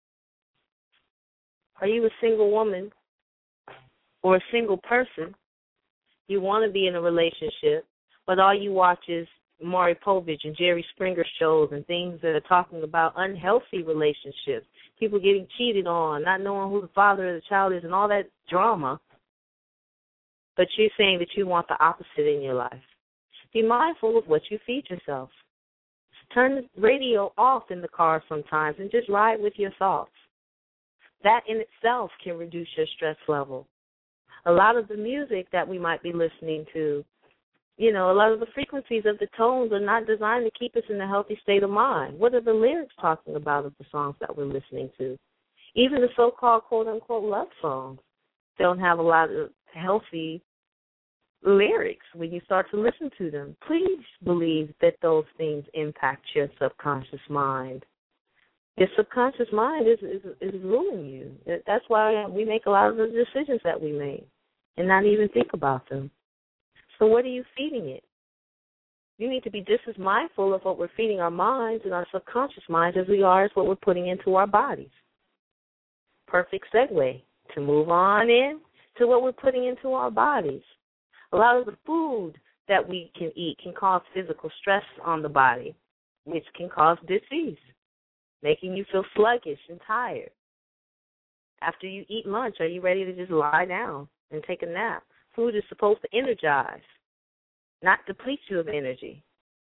Are you a single woman or a single person? You want to be in a relationship, but all you watch is Maury Povich and Jerry Springer shows and things that are talking about unhealthy relationships, people getting cheated on, not knowing who the father of the child is, and all that drama. But you're saying that you want the opposite in your life. Be mindful of what you feed yourself. Turn the radio off in the car sometimes and just ride with your thoughts. That in itself can reduce your stress level. A lot of the music that we might be listening to, a lot of the frequencies of the tones are not designed to keep us in a healthy state of mind. What are the lyrics talking about of the songs that we're listening to? Even the so-called quote-unquote love songs don't have a lot of healthy lyrics when you start to listen to them. Please believe that those things impact your subconscious mind. Your subconscious mind is ruling you. That's why we make a lot of the decisions that we make and not even think about them. So what are you feeding it? You need to be just as mindful of what we're feeding our minds and our subconscious minds as we are as what we're putting into our bodies. Perfect segue to move on in to what we're putting into our bodies. A lot of the food that we can eat can cause physical stress on the body, which can cause disease, making you feel sluggish and tired. After you eat lunch, are you ready to just lie down and take a nap? Food is supposed to energize, not deplete you of energy.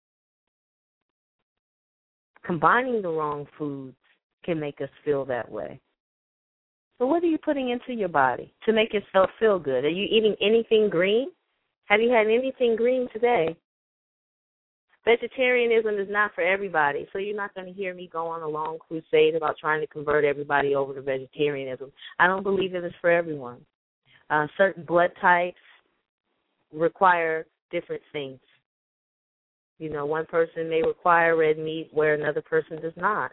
Combining the wrong foods can make us feel that way. So what are you putting into your body to make yourself feel good? Are you eating anything green? Have you had anything green today? Vegetarianism is not for everybody, so you're not going to hear me go on a long crusade about trying to convert everybody over to vegetarianism. I don't believe it is for everyone. Certain blood types require different things. One person may require red meat where another person does not.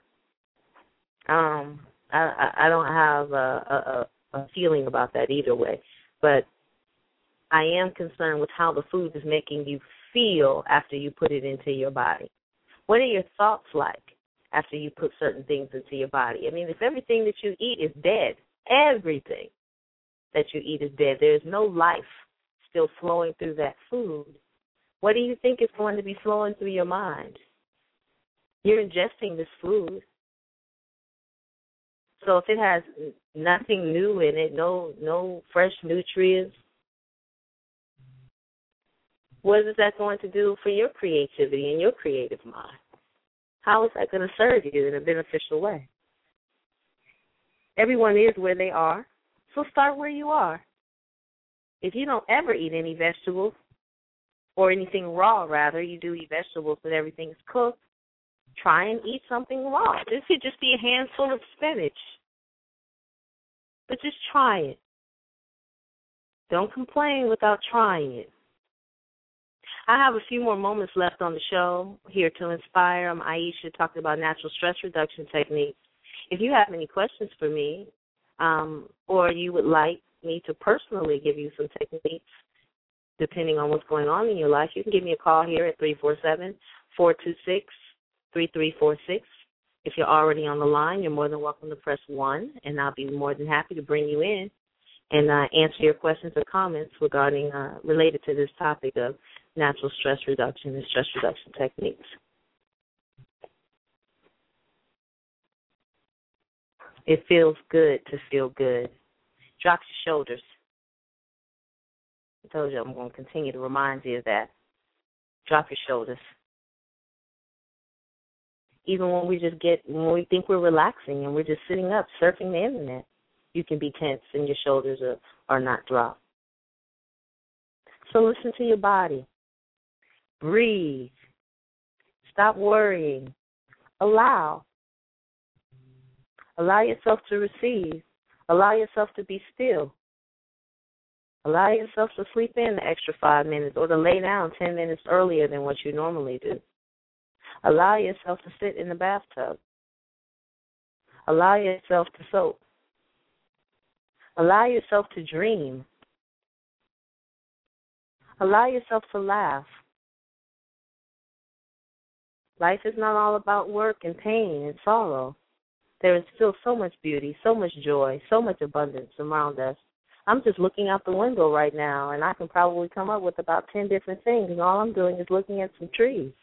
I don't have a feeling about that either way, but I am concerned with how the food is making you feel after you put it into your body. What are your thoughts like after you put certain things into your body? I mean, if everything that you eat is dead, everything that you eat is dead, there's no life still flowing through that food, what do you think is going to be flowing through your mind? You're ingesting this food. So if it has nothing new in it, no fresh nutrients, what is that going to do for your creativity and your creative mind? How is that going to serve you in a beneficial way? Everyone is where they are, so start where you are. If you don't ever eat any vegetables, or anything raw, rather, you do eat vegetables but everything's cooked, try and eat something raw. This could just be a handful of spinach. But just try it. Don't complain without trying it. I have a few more moments left on the show here to inspire. I'm Aisha, talking about natural stress reduction techniques. If you have any questions for me, or you would like me to personally give you some techniques, depending on what's going on in your life, you can give me a call here at 347-426-3346. If you're already on the line, you're more than welcome to press 1, and I'll be more than happy to bring you in and answer your questions or comments regarding related to this topic of natural stress reduction and stress reduction techniques. It feels good to feel good. Drop your shoulders. I told you I'm going to continue to remind you of that. Drop your shoulders. Even when we think we're relaxing and we're just sitting up surfing the internet, you can be tense and your shoulders are not dropped. So listen to your body. Breathe. Stop worrying. Allow. Allow yourself to receive. Allow yourself to be still. Allow yourself to sleep in the extra 5 minutes or to lay down 10 minutes earlier than what you normally do. Allow yourself to sit in the bathtub. Allow yourself to soak. Allow yourself to dream. Allow yourself to laugh. Life is not all about work and pain and sorrow. There is still so much beauty, so much joy, so much abundance around us. I'm just looking out the window right now, and I can probably come up with about 10 different things, and all I'm doing is looking at some trees.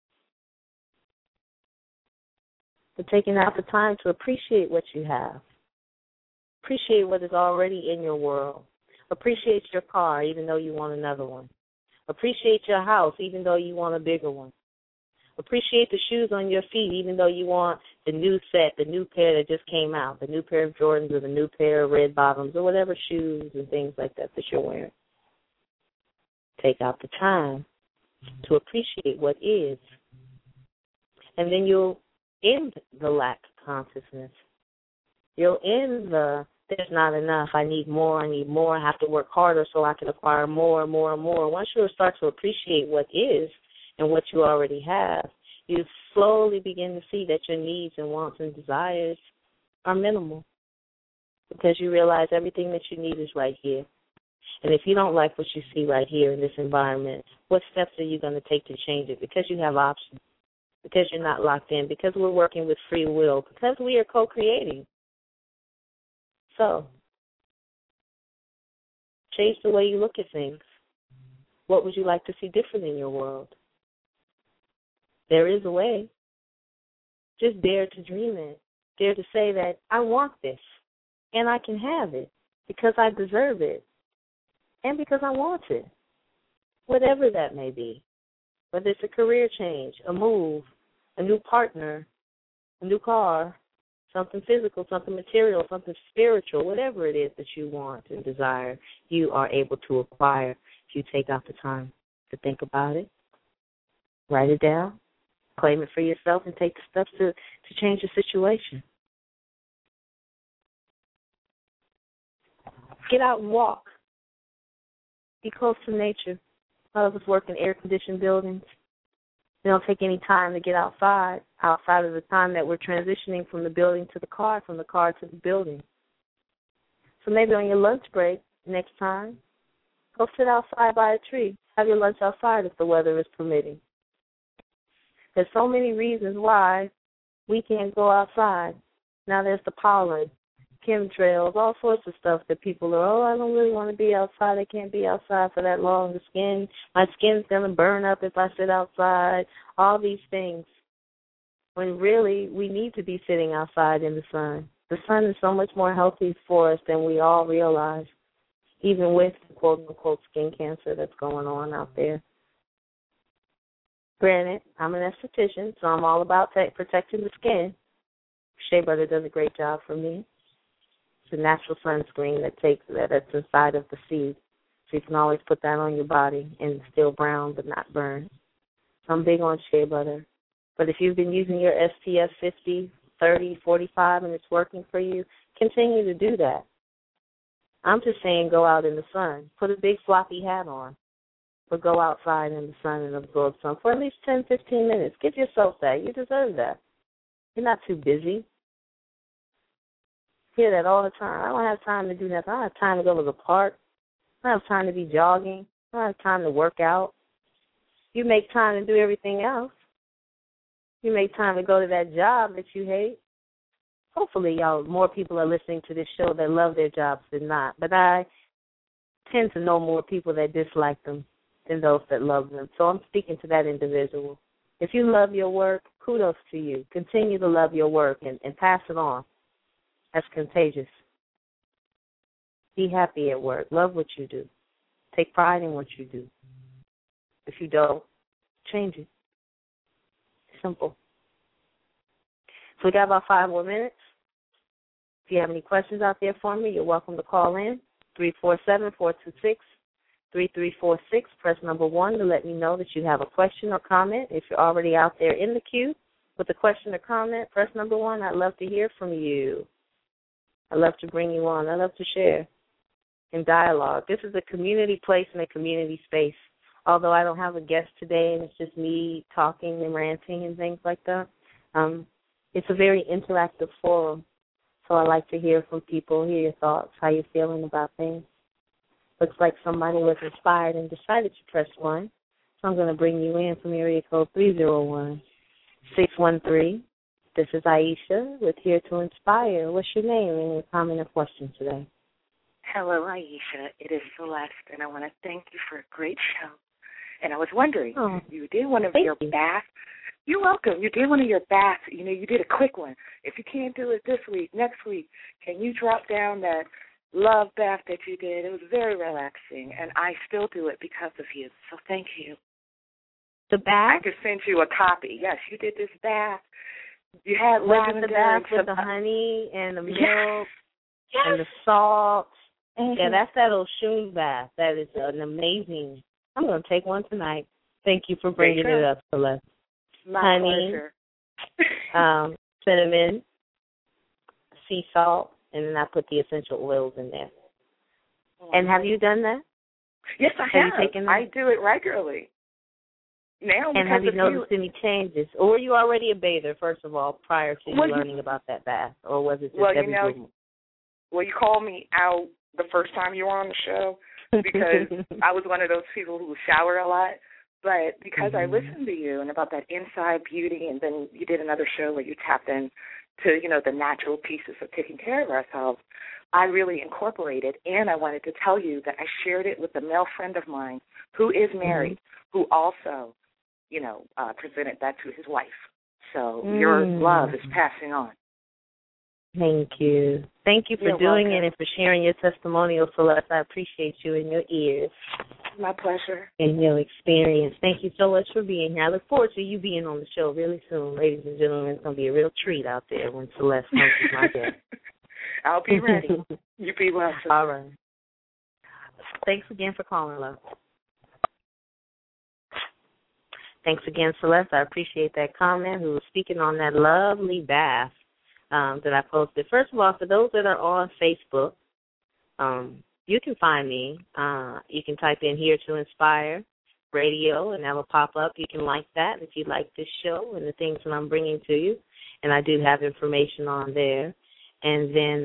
But taking out the time to appreciate what you have. Appreciate what is already in your world. Appreciate your car, even though you want another one. Appreciate your house, even though you want a bigger one. Appreciate the shoes on your feet, even though you want the new set, the new pair that just came out, the new pair of Jordans or the new pair of red bottoms or whatever shoes and things like that you're wearing. Take out the time to appreciate what is. And then you'll end the lack consciousness. You'll end the there's not enough, I need more, I have to work harder so I can acquire more and more and more. Once you start to appreciate what is and what you already have, you slowly begin to see that your needs and wants and desires are minimal because you realize everything that you need is right here. And if you don't like what you see right here in this environment, what steps are you going to take to change it? Because you have options, because you're not locked in, because we're working with free will, because we are co-creating. So, change the way you look at things. What would you like to see different in your world? There is a way. Just dare to dream it. Dare to say that I want this, and I can have it because I deserve it, and because I want it. Whatever that may be. Whether it's a career change, a move, a new partner, a new car, something physical, something material, something spiritual, whatever it is that you want and desire, you are able to acquire if you take out the time to think about it, write it down, claim it for yourself, and take the steps to change the situation. Get out and walk. Be close to nature. A lot of us work in air-conditioned buildings. We don't take any time to get outside of the time that we're transitioning from the building to the car, from the car to the building. So maybe on your lunch break next time, go sit outside by a tree. Have your lunch outside if the weather is permitting. There's so many reasons why we can't go outside. Now there's the pollen, chemtrails, all sorts of stuff that people are, I don't really want to be outside. I can't be outside for that long. My skin's going to burn up if I sit outside. All these things. When really we need to be sitting outside in the sun. The sun is so much more healthy for us than we all realize, even with the quote-unquote skin cancer that's going on out there. Granted, I'm an esthetician, so I'm all about protecting the skin. Shea butter does a great job for me. It's a natural sunscreen that's inside of the seed. So you can always put that on your body and it's still brown but not burn. So I'm big on shea butter. But if you've been using your SPF 50, 30, 45 and it's working for you, continue to do that. I'm just saying go out in the sun. Put a big floppy hat on. But go outside in the sun and absorb some for at least 10, 15 minutes. Give yourself that. You deserve that. You're not too busy. I hear that all the time. I don't have time to do nothing. I don't have time to go to the park. I don't have time to be jogging. I don't have time to work out. You make time to do everything else. You make time to go to that job that you hate. Hopefully, more people are listening to this show that love their jobs than not. But I tend to know more people that dislike them than those that love them. So I'm speaking to that individual. If you love your work, kudos to you. Continue to love your work and pass it on. That's contagious. Be happy at work. Love what you do. Take pride in what you do. If you don't, change it. Simple. So we got about 5 more minutes. If you have any questions out there for me, you're welcome to call in, 347-426-6766. 3346. Press number 1 to let me know that you have a question or comment. If you're already out there in the queue with a question or comment, press number 1. I'd love to hear from you. I'd love to bring you on. I'd love to share in dialogue. This is a community place and a community space. Although I don't have a guest today and it's just me talking and ranting and things like that, it's a very interactive forum. So I like to hear from people, hear your thoughts, how you're feeling about things. Looks like somebody was inspired and decided to press 1. So I'm going to bring you in from area code 301-613. This is Aisha with Here to Inspire. What's your name and your comment or question today? Hello, Aisha. It is Celeste, and I want to thank you for a great show. And I was wondering, you did one of your baths. You're welcome. You did one of your baths. You know, you did a quick one. If you can't do it this week, next week, can you drop down that love bath that you did? It was very relaxing, and I still do it because of you. So thank you. The bath? I could send you a copy. Yes, you did this bath. You had lavender. Was it the bath with the honey and the milk and the salt? Mm-hmm. Yeah, that's that Oshun bath. That is an amazing. I'm going to take one tonight. Thank you for bringing it up, Celeste. My honey, pleasure. Cinnamon, sea salt, and then I put the essential oils in there. And have you done that? Yes, I have. You taken that? I do it regularly. Now, and have you noticed any changes? Or were you already a bather, first of all, prior to you learning about that bath? Or was it just every blue moon? Well, you called me out the first time you were on the show because I was one of those people who shower a lot. But because I listened to you and about that inside beauty, and then you did another show where you tapped in to, you know, the natural pieces of taking care of ourselves, I really incorporated. And I wanted to tell you that I shared it with a male friend of mine who is married, who also, you know, presented that to his wife. So your love is passing on. Thank you. Thank you for doing it and for sharing your testimonial, Celeste. I appreciate you and your ears. My pleasure. And your experience. Thank you so much for being here. I look forward to you being on the show really soon, ladies and gentlemen. It's going to be a real treat out there when Celeste comes to my guest. I'll be ready. You be well, sister. All right. Thanks again for calling, love. Thanks again, Celeste. I appreciate that comment. Who was speaking on that lovely bath that I posted. First of all, for those that are on Facebook, you can find me. You can type in Here to Inspire Radio, and that will pop up. You can like that if you like this show and the things that I'm bringing to you. And I do have information on there. And then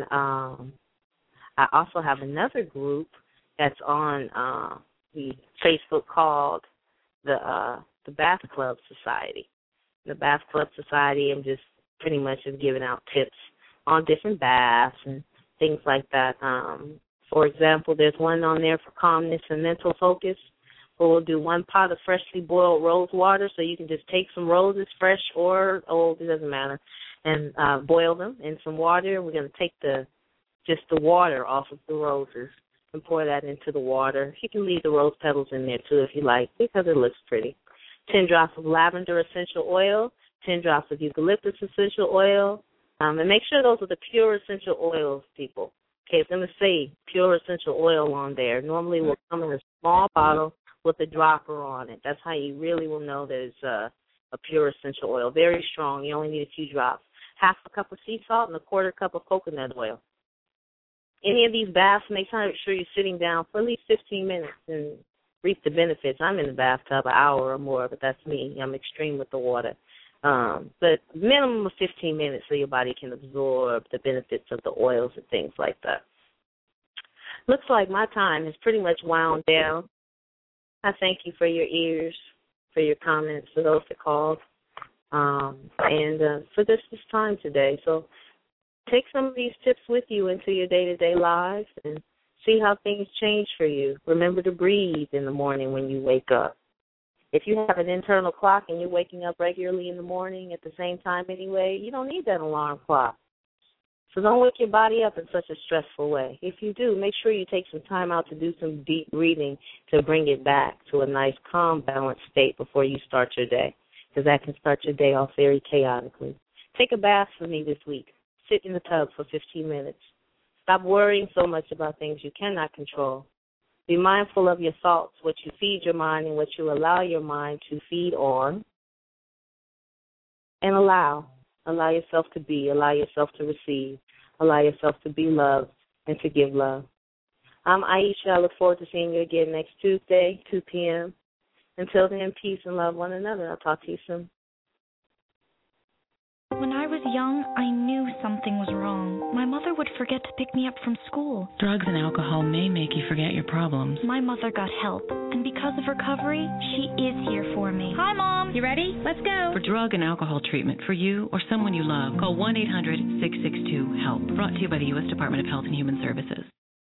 I also have another group that's on the Facebook called the Bath Club Society. The Bath Club Society, I'm just pretty much just giving out tips on different baths and things like that. For example, there's one on there for calmness and mental focus, where we'll do 1 pot of freshly boiled rose water, so you can just take some roses, fresh or old, it doesn't matter, and boil them in some water. We're going to take just the water off of the roses and pour that into the water. You can leave the rose petals in there, too, if you like, because it looks pretty. 10 drops of lavender essential oil, 10 drops of eucalyptus essential oil, and make sure those are the pure essential oils, people. Okay, it's going to say pure essential oil on there. Normally it will come in a small bottle with a dropper on it. That's how you really will know that it's a pure essential oil. Very strong. You only need a few drops. 1/2 cup of sea salt and 1/4 cup of coconut oil. Any of these baths, make sure you're sitting down for at least 15 minutes and reap the benefits. I'm in the bathtub an hour or more, but that's me. I'm extreme with the water. But minimum of 15 minutes so your body can absorb the benefits of the oils and things like that. Looks like my time is pretty much wound down. I thank you for your ears, for your comments, for those that called, and for this time today. So take some of these tips with you into your day-to-day lives and see how things change for you. Remember to breathe in the morning when you wake up. If you have an internal clock and you're waking up regularly in the morning at the same time anyway, you don't need that alarm clock. So don't wake your body up in such a stressful way. If you do, make sure you take some time out to do some deep breathing to bring it back to a nice, calm, balanced state before you start your day, because that can start your day off very chaotically. Take a bath for me this week. Sit in the tub for 15 minutes. Stop worrying so much about things you cannot control. Be mindful of your thoughts, what you feed your mind and what you allow your mind to feed on. And allow yourself to be, allow yourself to receive, allow yourself to be loved and to give love. I'm Aisha. I look forward to seeing you again next Tuesday, 2 p.m. Until then, peace and love one another. I'll talk to you soon. When I was young, I knew something was wrong. My mother would forget to pick me up from school. Drugs and alcohol may make you forget your problems. My mother got help, and because of recovery, she is here for me. Hi, Mom. You ready? Let's go. For drug and alcohol treatment for you or someone you love, call 1-800-662-HELP. Brought to you by the U.S. Department of Health and Human Services.